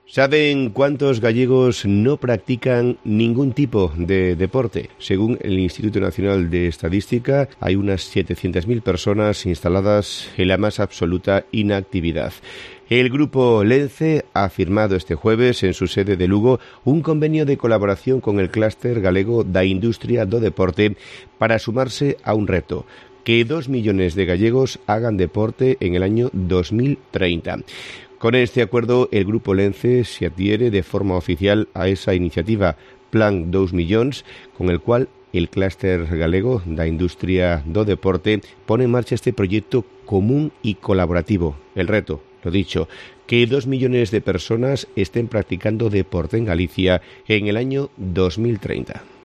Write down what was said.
¿Saben cuántos gallegos no practican ningún tipo de deporte? Según el Instituto Nacional de Estadística, hay unas 700.000 personas instaladas en la más absoluta inactividad. El grupo Lence ha firmado este jueves en su sede de Lugo un convenio de colaboración con el clúster galego da industria do deporte para sumarse a un reto: que 2 millones de gallegos hagan deporte en el año 2030. Con este acuerdo, el Grupo Lence se adhiere de forma oficial a esa iniciativa Plan 2 Millóns, con el cual el clúster galego da industria do deporte pone en marcha este proyecto común y colaborativo. El reto, lo dicho, que 2 millones de personas estén practicando deporte en Galicia en el año 2030.